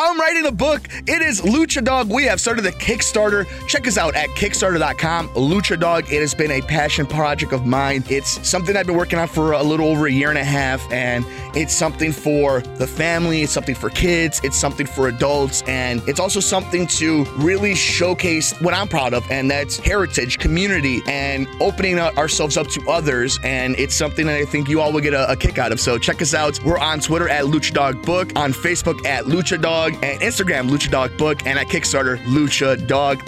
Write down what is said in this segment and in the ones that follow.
I'm writing a book. It is Lucha Dog. We have started a Kickstarter. Check us out at Kickstarter.com. Lucha Dog, it has been a passion project of mine. It's something I've been working on for a little over a year and a half, and it's something for the family, it's something for kids, it's something for adults, and it's also something to really showcase what I'm proud of, and that's heritage, community, and opening ourselves up to others, and it's something that I think you all will get a kick out of. So check us out. We're on Twitter at Lucha Dog Book, on Facebook at Lucha Dog, and Instagram Lucha Dog Book, and at Kickstarter Lucha Dog.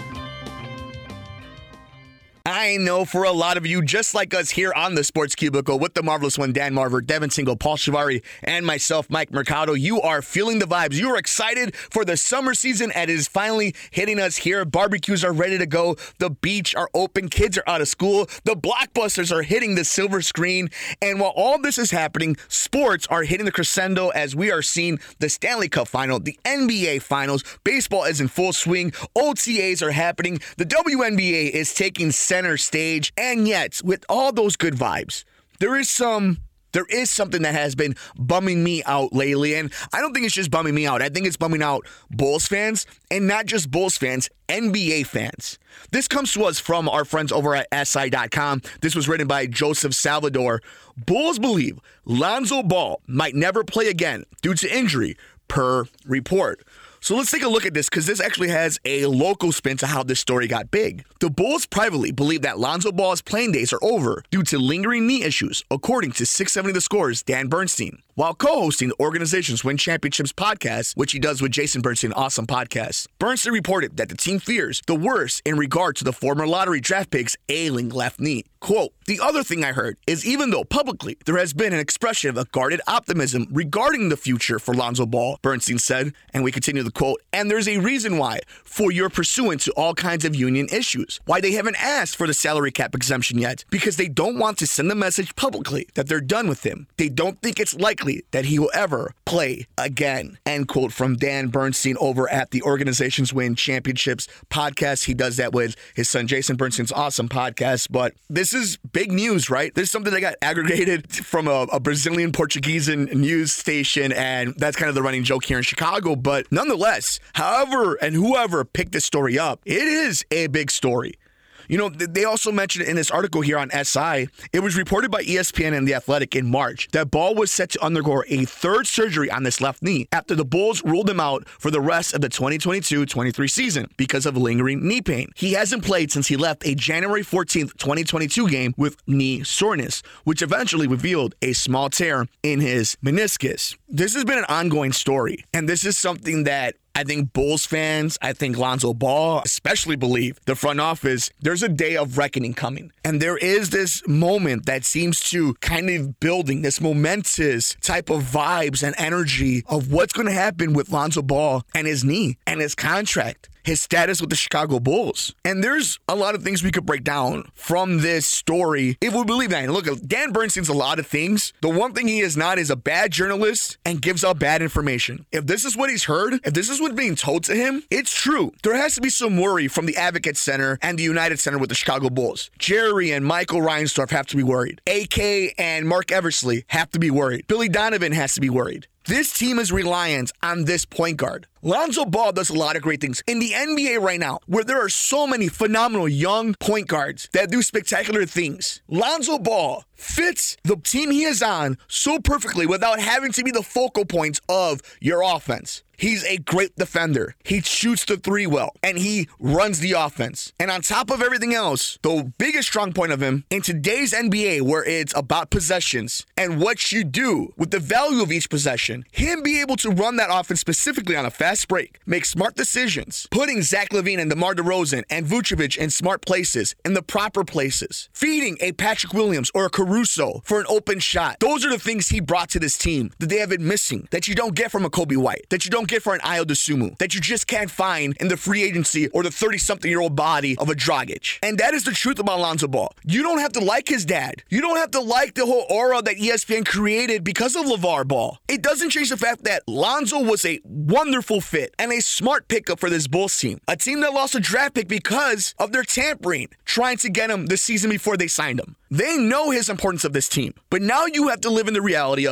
I know for a lot of you, just like us here on the Sports Cubicle with the marvelous one, Dan Marver, Devin Single, Paul Shivari, and myself, Mike Mercado, you are feeling the vibes. You are excited for the summer season, and it is finally hitting us here. Barbecues are ready to go. The beach are open. Kids are out of school. The blockbusters are hitting the silver screen. And while all this is happening, sports are hitting the crescendo as we are seeing the Stanley Cup Final, the NBA Finals. Baseball is in full swing. OTAs are happening. The WNBA is taking center stage, and yet with all those good vibes, there is something that has been bumming me out lately, and I don't think it's just bumming me out. I think it's bumming out Bulls fans, and not just Bulls fans, NBA fans. This comes to us from our friends over at SI.com. This was written by Joseph Salvador. Bulls believe Lonzo Ball might never play again due to injury, per report. So let's take a look at this, because this actually has a local spin to how this story got big. The Bulls privately believe that Lonzo Ball's playing days are over due to lingering knee issues, according to 670 The Score's Dan Bernstein. While co-hosting the organization's Win Championships podcast, which he does with Jason Bernstein, awesome podcast, Bernstein reported that the team fears the worst in regard to the former lottery draft pick's ailing left knee. Quote, "The other thing I heard is even though publicly there has been an expression of guarded optimism regarding the future for Lonzo Ball," Bernstein said, and we continue the quote, "and there's a reason why, for your pursuant to all kinds of union issues, why they haven't asked for the salary cap exemption yet, because they don't want to send the message publicly that they're done with him. They don't think it's likely that he will ever play again." End quote from Dan Bernstein over at the organization's Win Championships podcast. He does that with his son Jason Bernstein's awesome podcast. But this is big news, right? This is something that got aggregated from a Brazilian Portuguese news station, and that's kind of the running joke here in Chicago. But nonetheless, however and whoever picked this story up, it is a big story. You know, they also mentioned in this article here on SI, it was reported by ESPN and The Athletic in March that Ball was set to undergo a third surgery on this left knee after the Bulls ruled him out for the rest of the 2022-23 season because of lingering knee pain. He hasn't played since he left a January 14th, 2022 game with knee soreness, which eventually revealed a small tear in his meniscus. This has been an ongoing story, and this is something that I think Bulls fans, I think Lonzo Ball especially believe the front office, there's a day of reckoning coming. And there is this moment that seems to kind of building this momentous type of vibes and energy of what's going to happen with Lonzo Ball and his knee and his contract, his status with the Chicago Bulls. And there's a lot of things we could break down from this story if we believe that. And look, Dan Bernstein's a lot of things. The one thing he is not is a bad journalist and gives out bad information. If this is what he's heard, if this is what's being told to him, it's true. There has to be some worry from the Advocate Center and the United Center with the Chicago Bulls. Jerry and Michael Reinsdorf have to be worried. AK and Mark Eversley have to be worried. Billy Donovan has to be worried. This team is reliant on this point guard. Lonzo Ball does a lot of great things. In the NBA right now, where there are so many phenomenal young point guards that do spectacular things, Lonzo Ball fits the team he is on so perfectly without having to be the focal point of your offense. He's a great defender. He shoots the three well, and he runs the offense. And on top of everything else, the biggest strong point of him in today's NBA, where it's about possessions and what you do with the value of each possession, him be able to run that offense specifically on a fast break, make smart decisions, putting Zach LaVine and DeMar DeRozan and Vucevic in smart places, in the proper places, feeding a Patrick Williams or a Caruso for an open shot. Those are the things he brought to this team that they have been missing, that you don't get from a Kobe White, that you don't get for an Ayo Dosunmu, that you just can't find in the free agency or the 30-something-year-old body of a Dragic. And that is the truth about Lonzo Ball. You don't have to like his dad. You don't have to like the whole aura that ESPN created because of LeVar Ball. It doesn't change the fact that Lonzo was a wonderful fit and a smart pickup for this Bulls team. A team that lost a draft pick because of their tampering, trying to get him the season before they signed him. They know his importance of this team. But now you have to live in the reality of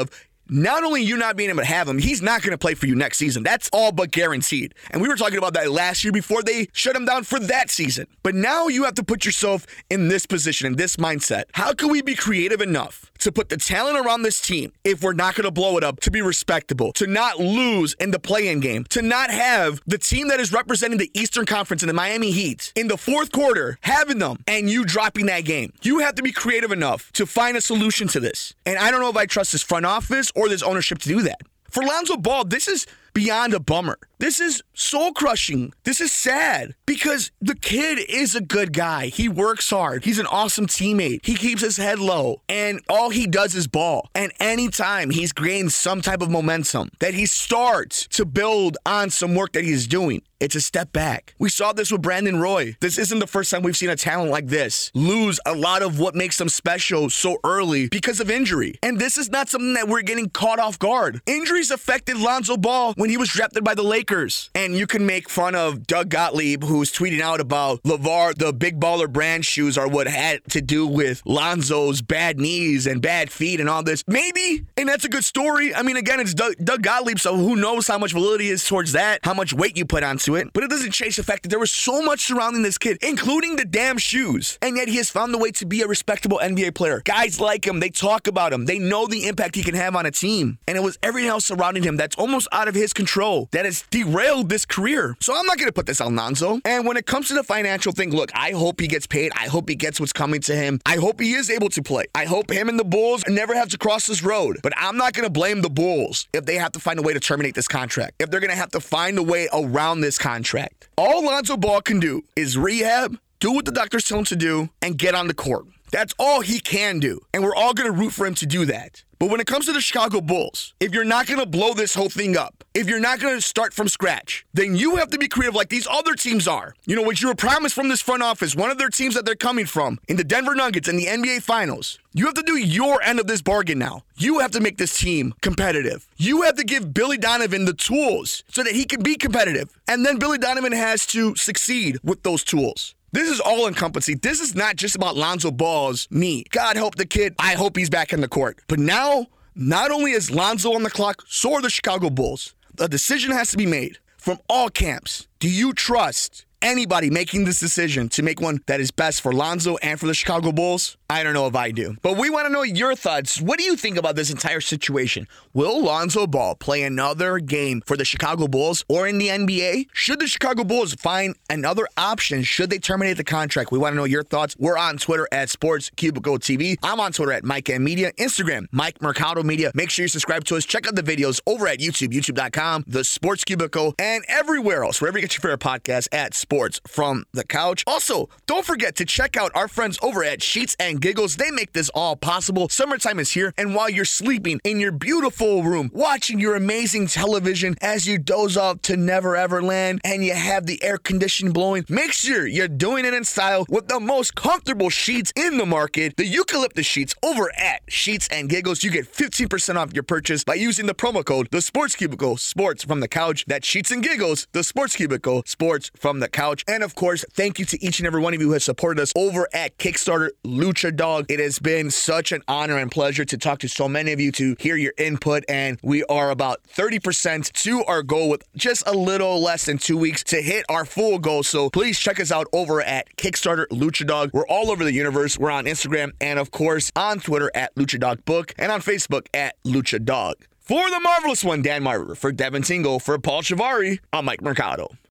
not only you not being able to have him, he's not going to play for you next season. That's all but guaranteed. And we were talking about that last year before they shut him down for that season. But now you have to put yourself in this position, in this mindset. How can we be creative enough to put the talent around this team, if we're not going to blow it up, to be respectable, to not lose in the play-in game, to not have the team that is representing the Eastern Conference and the Miami Heat in the fourth quarter having them and you dropping that game? You have to be creative enough to find a solution to this. And I don't know if I trust this front office or this ownership to do that. For Lonzo Ball, this is beyond a bummer. This is soul-crushing. This is sad because the kid is a good guy. He works hard. He's an awesome teammate. He keeps his head low, and all he does is ball. And anytime he's gained some type of momentum that he starts to build on some work that he's doing, it's a step back. We saw this with Brandon Roy. This isn't the first time we've seen a talent like this lose a lot of what makes them special so early because of injury. And this is not something that we're getting caught off guard. Injuries affected Lonzo Ball when he was drafted by the Lakers. And you can make fun of Doug Gottlieb, who's tweeting out about LeVar, the Big Baller brand shoes are what had to do with Lonzo's bad knees and bad feet and all this. Maybe, and that's a good story. I mean, again, it's Doug Gottlieb, so who knows how much validity is towards that, how much weight you put onto it. But it doesn't change the fact that there was so much surrounding this kid, including the damn shoes. And yet he has found a way to be a respectable NBA player. Guys like him, they talk about him. They know the impact he can have on a team. And it was everything else surrounding him that's almost out of his control that has derailed this career. So I'm not going to put this on Lonzo. And when it comes to the financial thing, look, I hope he gets paid. I hope he gets what's coming to him. I hope he is able to play. I hope him and the Bulls never have to cross this road. But I'm not going to blame the Bulls if they have to find a way to terminate this contract. If they're going to have to find a way around this contract. All Lonzo Ball can do is rehab, do what the doctors tell him to do, and get on the court. That's all he can do. And we're all going to root for him to do that. But when it comes to the Chicago Bulls, if you're not going to blow this whole thing up, if you're not going to start from scratch, then you have to be creative like these other teams are. You know, what you were promised from this front office, one of their teams that they're coming from, in the Denver Nuggets in the NBA Finals, you have to do your end of this bargain now. You have to make this team competitive. You have to give Billy Donovan the tools so that he can be competitive. And then Billy Donovan has to succeed with those tools. This is all-encompassing. This is not just about Lonzo Ball's knee. God help the kid. I hope he's back in the court. But now, not only is Lonzo on the clock, so are the Chicago Bulls. A decision has to be made from all camps. Do you trust anybody making this decision to make one that is best for Lonzo and for the Chicago Bulls? I don't know if I do. But we want to know your thoughts. What do you think about this entire situation? Will Lonzo Ball play another game for the Chicago Bulls or in the NBA? Should the Chicago Bulls find another option? Should they terminate the contract? We want to know your thoughts. We're on Twitter at SportsCubicle.tv. I'm on Twitter at Mike M Media. Instagram, Mike Mercado Media. Make sure you subscribe to us. Check out the videos over at YouTube, youtube.com, The Sports Cubicle, and everywhere else, wherever you get your favorite podcast at Sports from the Couch. Also, don't forget to check out our friends over at Sheets and Giggles. They make this all possible. Summertime is here, and while you're sleeping in your beautiful room, watching your amazing television as you doze off to Never Ever Land, and you have the air conditioning blowing, make sure you're doing it in style with the most comfortable sheets in the market, the eucalyptus sheets over at Sheets and Giggles. You get 15% off your purchase by using the promo code The Sports Cubicle, Sports from the Couch. That's Sheets and Giggles, The Sports Cubicle, Sports from the Couch. And of course, thank you to each and every one of you who has supported us over at Kickstarter Lucha Dog. It has been such an honor and pleasure to talk to so many of you, to hear your input, and we are about 30% to our goal with just a little less than 2 weeks to hit our full goal. So please check us out over at Kickstarter Lucha Dog. We're all over the universe. We're on Instagram and of course on Twitter at Lucha Dog Book and on Facebook at Lucha Dog. For the marvelous one, Dan Marver, for Devin Tingle, for Paul Shivari, I'm Mike Mercado.